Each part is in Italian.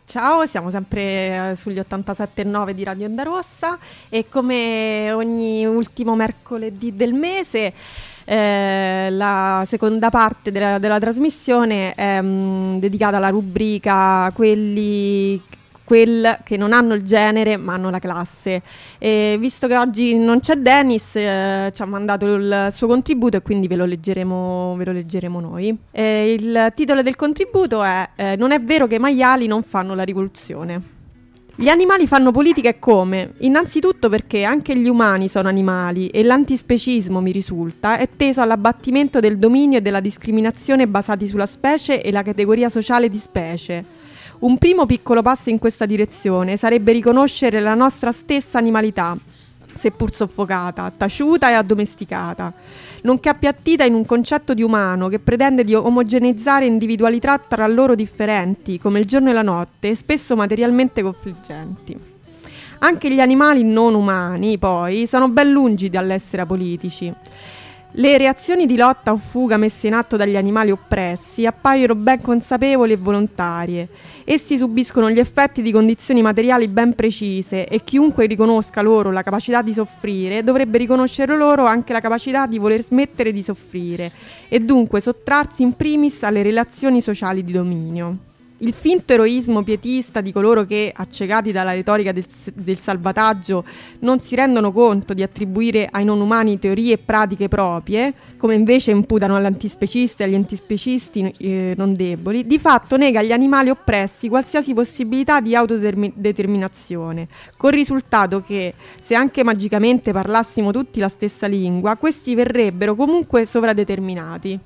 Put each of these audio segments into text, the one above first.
Ciao, siamo sempre sugli 87,9 di Radio Onda Rossa e come ogni ultimo mercoledì del mese la seconda parte della trasmissione è dedicata alla rubrica quel che non hanno il genere ma hanno la classe. E visto che oggi non c'è Dennis, ci ha mandato il suo contributo e quindi ve lo leggeremo noi. Il titolo del contributo è Non è vero che i maiali non fanno la rivoluzione. Gli animali fanno politica e come? Innanzitutto perché anche gli umani sono animali e l'antispecismo, mi risulta, è teso all'abbattimento del dominio e della discriminazione basati sulla specie e la categoria sociale di specie. Un primo piccolo passo in questa direzione sarebbe riconoscere la nostra stessa animalità, seppur soffocata, taciuta e addomesticata, nonché appiattita in un concetto di umano che pretende di omogeneizzare individualità tra loro differenti, come il giorno e la notte, e spesso materialmente confliggenti. Anche gli animali non umani, poi, sono ben lungi dall'essere apolitici. Le reazioni di lotta o fuga messe in atto dagli animali oppressi appaiono ben consapevoli e volontarie. Essi subiscono gli effetti di condizioni materiali ben precise e chiunque riconosca loro la capacità di soffrire dovrebbe riconoscere loro anche la capacità di voler smettere di soffrire e dunque sottrarsi in primis alle relazioni sociali di dominio. Il finto eroismo pietista di coloro che, accecati dalla retorica del salvataggio, non si rendono conto di attribuire ai non umani teorie e pratiche proprie, come invece imputano all'antispecista e agli antispecisti non deboli, di fatto nega agli animali oppressi qualsiasi possibilità di autodeterminazione, col risultato che, se anche magicamente parlassimo tutti la stessa lingua, questi verrebbero comunque sovradeterminati.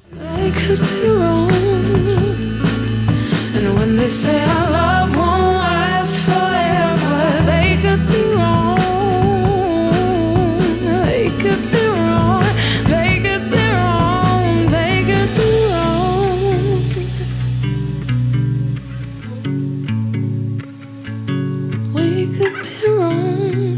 And when they say our love won't last forever, they could be wrong. They could be wrong. They could be wrong. They could be wrong. We could be wrong.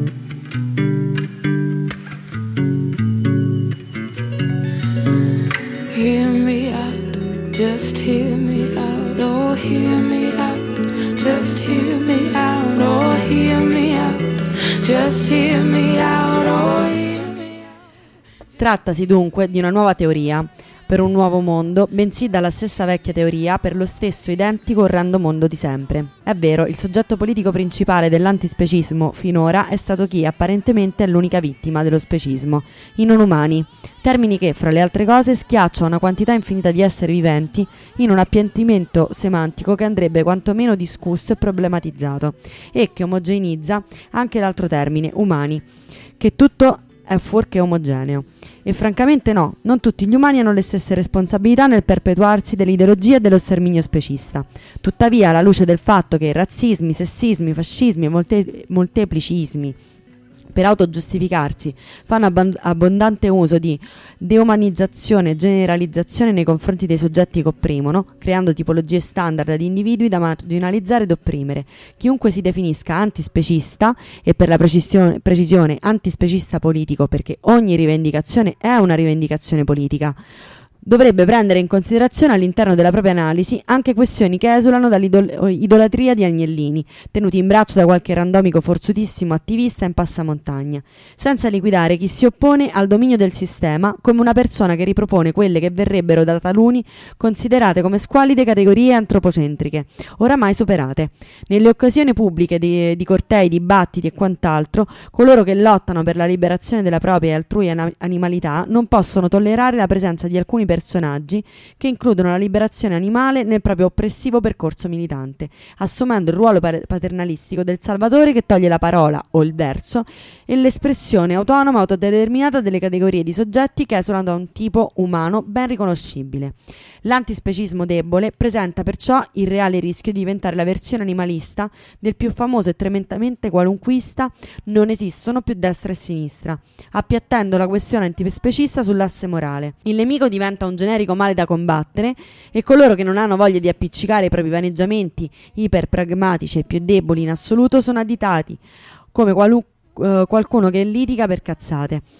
Hear me out, just hear me out. Oh, hear me out, just hear me out. Oh, hear me out, just hear me out. Oh, hear me out. Trattasi dunque di una nuova teoria per un nuovo mondo, bensì dalla stessa vecchia teoria per lo stesso identico orrendo mondo di sempre. È vero, il soggetto politico principale dell'antispecismo finora è stato chi apparentemente è l'unica vittima dello specismo, i non umani, termini che, fra le altre cose, schiaccia una quantità infinita di esseri viventi in un appiattimento semantico che andrebbe quantomeno discusso e problematizzato, e che omogeneizza anche l'altro termine, umani, che tutto è fuorché omogeneo. E francamente no, non tutti gli umani hanno le stesse responsabilità nel perpetuarsi dell'ideologia dello sterminio specista. Tuttavia, alla luce del fatto che razzismi, sessismi, fascismi e molteplici ismi per autogiustificarsi fanno abbondante uso di deumanizzazione e generalizzazione nei confronti dei soggetti che opprimono, creando tipologie standard di individui da marginalizzare ed opprimere. Chiunque si definisca antispecista, e per la precisione antispecista politico, perché ogni rivendicazione è una rivendicazione politica, dovrebbe prendere in considerazione all'interno della propria analisi anche questioni che esulano dall'idolatria di agnellini, tenuti in braccio da qualche randomico forzutissimo attivista in passamontagna, senza liquidare chi si oppone al dominio del sistema come una persona che ripropone quelle che verrebbero da taluni considerate come squallide categorie antropocentriche, oramai superate. Nelle occasioni pubbliche di cortei, dibattiti e quant'altro, coloro che lottano per la liberazione della propria e altrui animalità non possono tollerare la presenza di alcuni personaggi che includono la liberazione animale nel proprio oppressivo percorso militante, assumendo il ruolo paternalistico del salvatore che toglie la parola o il verso e l'espressione autonoma autodeterminata delle categorie di soggetti che esulano da un tipo umano ben riconoscibile. L'antispecismo debole presenta perciò il reale rischio di diventare la versione animalista del più famoso e tremendamente qualunquista non esistono più destra e sinistra, appiattendo la questione antispecista sull'asse morale. Il nemico diventa un generico male da combattere e coloro che non hanno voglia di appiccicare i propri vaneggiamenti iperpragmatici e più deboli in assoluto sono additati come qualcuno che litiga per cazzate.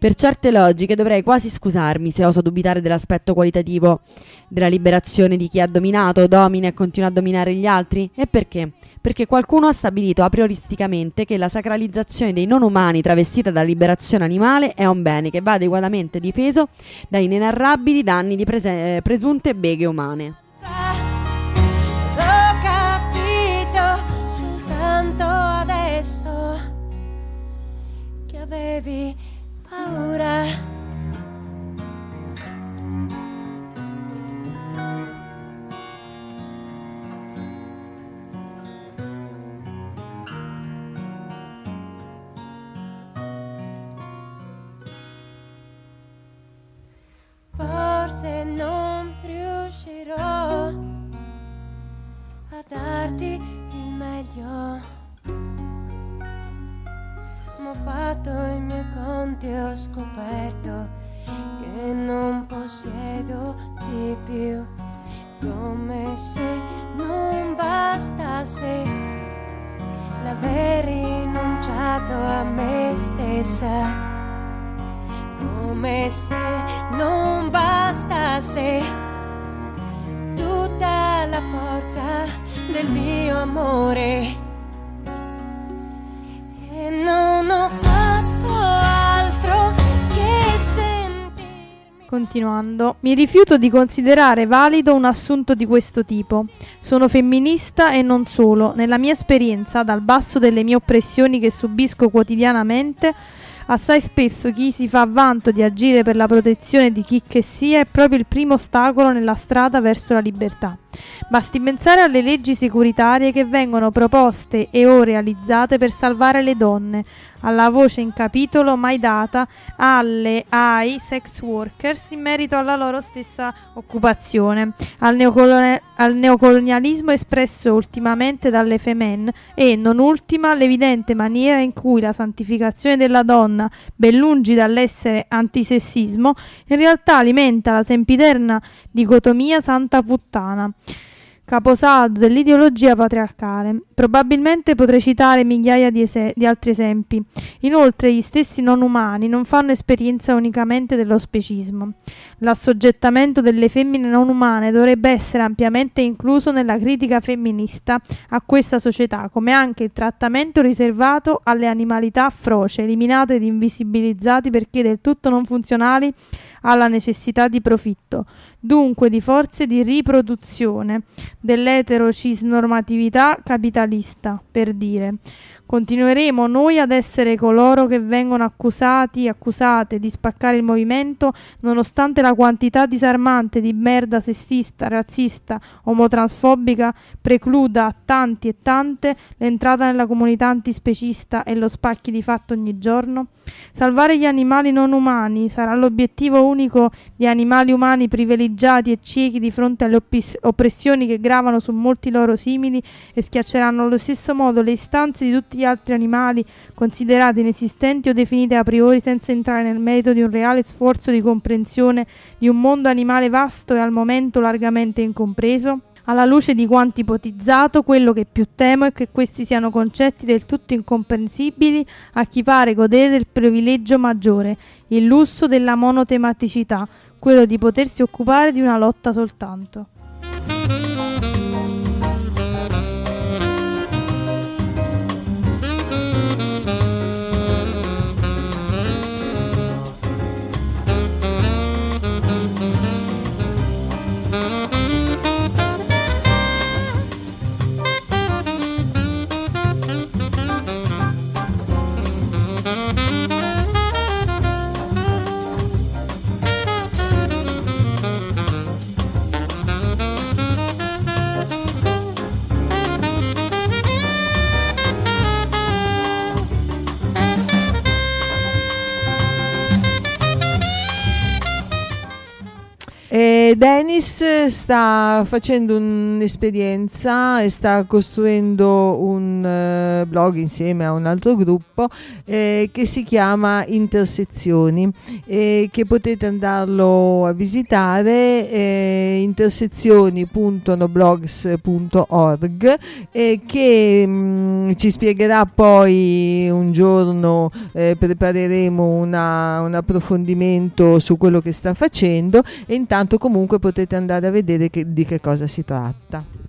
Per certe logiche dovrei quasi scusarmi se oso dubitare dell'aspetto qualitativo della liberazione di chi ha dominato, domina e continua a dominare gli altri. E perché? Perché qualcuno ha stabilito a prioristicamente che la sacralizzazione dei non umani travestita da liberazione animale è un bene che va adeguatamente difeso da inenarrabili danni di presunte beghe umane. L'ho capito soltanto adesso che avevi paura. Forse non riuscirò a darti il meglio, ma ho fatto i miei conti e ho scoperto che non possiedo di più, come se non bastasse l'aver rinunciato a me stessa, come se non bastasse tutta la forza del mio amore, e non ho fatto altro che sentirmi. Continuando, mi rifiuto di considerare valido un assunto di questo tipo. Sono femminista e non solo. Nella mia esperienza, dal basso delle mie oppressioni che subisco quotidianamente, assai spesso chi si fa vanto di agire per la protezione di chi che sia è proprio il primo ostacolo nella strada verso la libertà. Basti pensare alle leggi securitarie che vengono proposte e o realizzate per salvare le donne, alla voce in capitolo mai data ai sex workers in merito alla loro stessa occupazione, al neocolonialismo espresso ultimamente dalle Femen e, non ultima, l'evidente maniera in cui la santificazione della donna, ben lungi dall'essere antisessismo, in realtà alimenta la sempiterna dicotomia santa puttana, caposaldo dell'ideologia patriarcale. Probabilmente potrei citare migliaia di altri esempi. Inoltre gli stessi non umani non fanno esperienza unicamente dello specismo. L'assoggettamento delle femmine non umane dovrebbe essere ampiamente incluso nella critica femminista a questa società, come anche il trattamento riservato alle animalità froce, eliminate ed invisibilizzati perché del tutto non funzionali alla necessità di profitto, dunque di forze di riproduzione dell'eterocisnormatività capitalista, per dire. Continueremo noi ad essere coloro che vengono accusate di spaccare il movimento, nonostante la quantità disarmante di merda sessista, razzista, omotransfobica precluda a tanti e tante l'entrata nella comunità antispecista e lo spacchi di fatto ogni giorno? Salvare gli animali non umani sarà l'obiettivo unico di animali umani privilegiati e ciechi di fronte alle oppressioni che gravano su molti loro simili e schiacceranno allo stesso modo le istanze di tutti gli altri animali considerati inesistenti o definiti a priori, senza entrare nel merito di un reale sforzo di comprensione di un mondo animale vasto e al momento largamente incompreso? Alla luce di quanto ipotizzato, quello che più temo è che questi siano concetti del tutto incomprensibili a chi pare godere del privilegio maggiore, il lusso della monotematicità, quello di potersi occupare di una lotta soltanto. Dennis sta facendo un'esperienza e sta costruendo un blog insieme a un altro gruppo che si chiama Intersezioni, che potete andarlo a visitare, intersezioni.noblogs.org, che ci spiegherà poi un giorno, prepareremo un approfondimento su quello che sta facendo, e intanto comunque potete andare a vedere di che cosa si tratta.